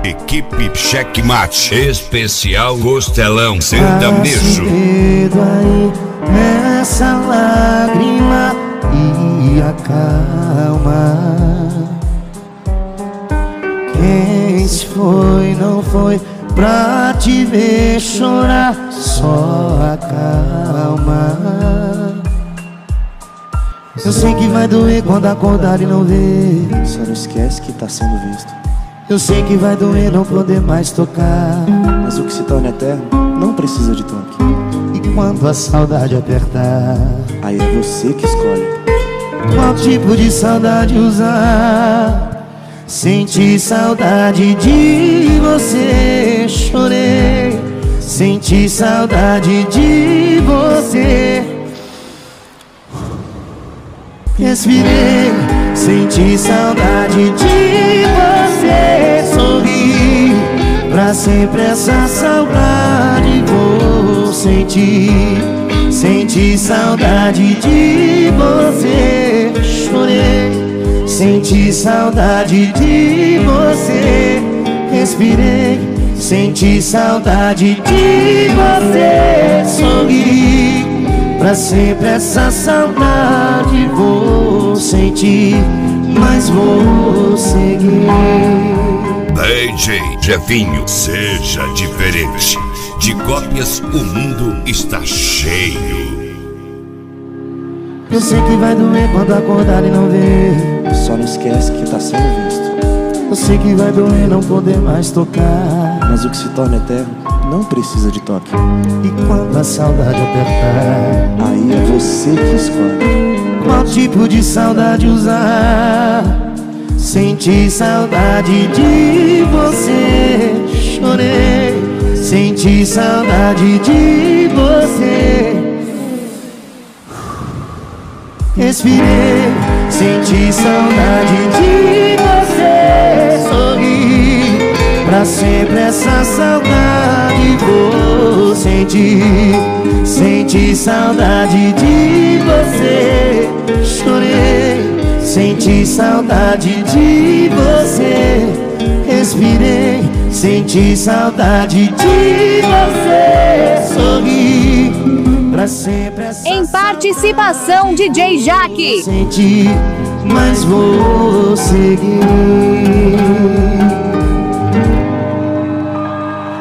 Equipe Checkmate, especial Costelão Sertanejo. Dedo aí nessa lágrima e acalma. Quem se foi não foi pra te ver chorar, só acalma. Eu sei que vai doer quando acordar e não ver, só não esquece que tá sendo visto. Eu sei que vai doer não poder mais tocar, mas o que se torna eterno não precisa de toque. E quando a saudade apertar, aí é você que escolhe qual tipo de saudade usar. Senti saudade de você, chorei. Senti saudade de você, respirei. Senti saudade de você, sorri. Pra sempre essa saudade vou sentir. Senti saudade de você, chorei. Senti saudade de você, respirei. Senti saudade de você, sorri. Pra sempre essa saudade vou sentir, mas vou seguir. DJ Jefinho, seja diferente. De cópias o mundo está cheio. Eu sei que vai doer quando acordar e não ver, só não esquece que tá sendo visto. Eu sei que vai doer não poder mais tocar, mas o que se torna eterno não precisa de toque. E quando a saudade apertar, aí é você que escolhe qual tipo de saudade usar. Senti saudade de você, chorei. Senti saudade de você, respirei. Senti saudade de você, sorri. Pra sempre essa saudade vou sentir. Senti saudade de você, chorei. Senti saudade de você, respirei. Senti saudade de você, sorri. Pra sempre essa em participação DJ Jaque. senti, mas vou seguir.